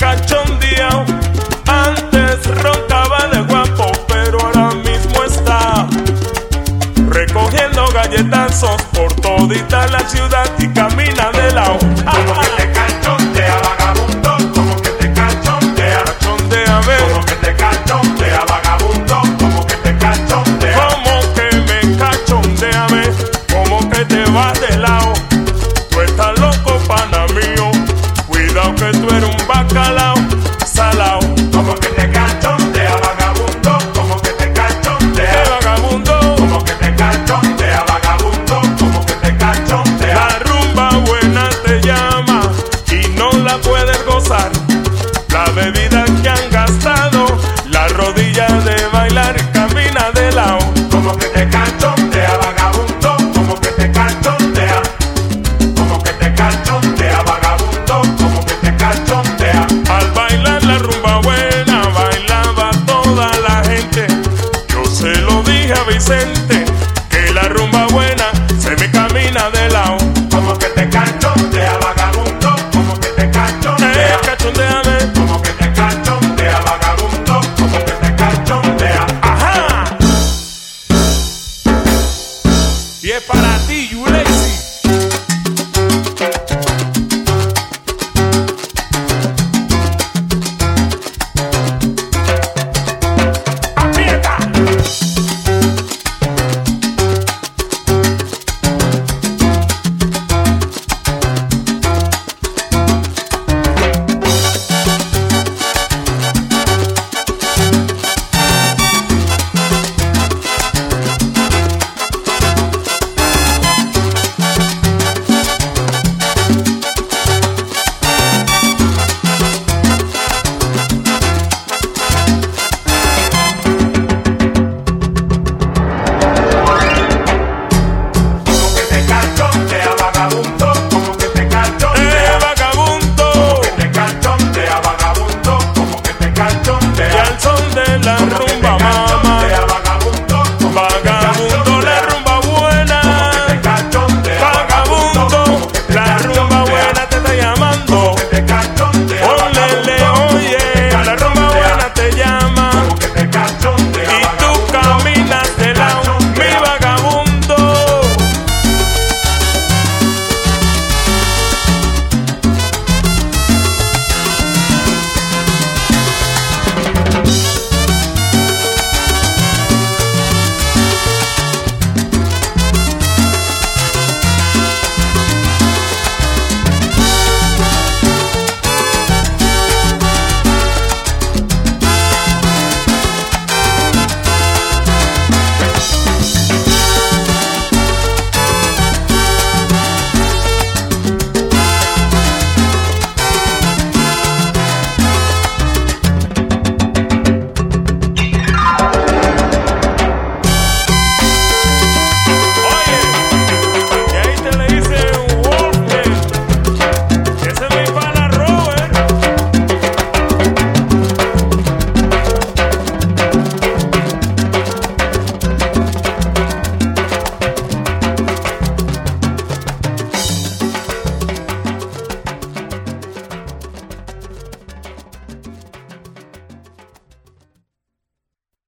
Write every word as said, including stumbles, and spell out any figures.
cachondeado. Antes roncaba de guapo, pero ahora mismo está recogiendo galletazos por todita la ciudad y camina de lado. Como que te cachondea, vagabundo, como que te cachondea, Cachondéame, como que te cachondea, vagabundo, como que te cachondea. como que me cachondéame, como que te vas de lado. Tú estás loco, pana mío, cuidado que tú eres un bacalao salao. Como que te cachondea, vagabundo, como que te ¡Qué cachondea, vagabundo! como que te cachondea, vagabundo, como que te cachondea. La rumba buena te llama y no la puedes gozar. La bebida que han gastado, la rodilla de bailar camina de lado. Como que te cachondea.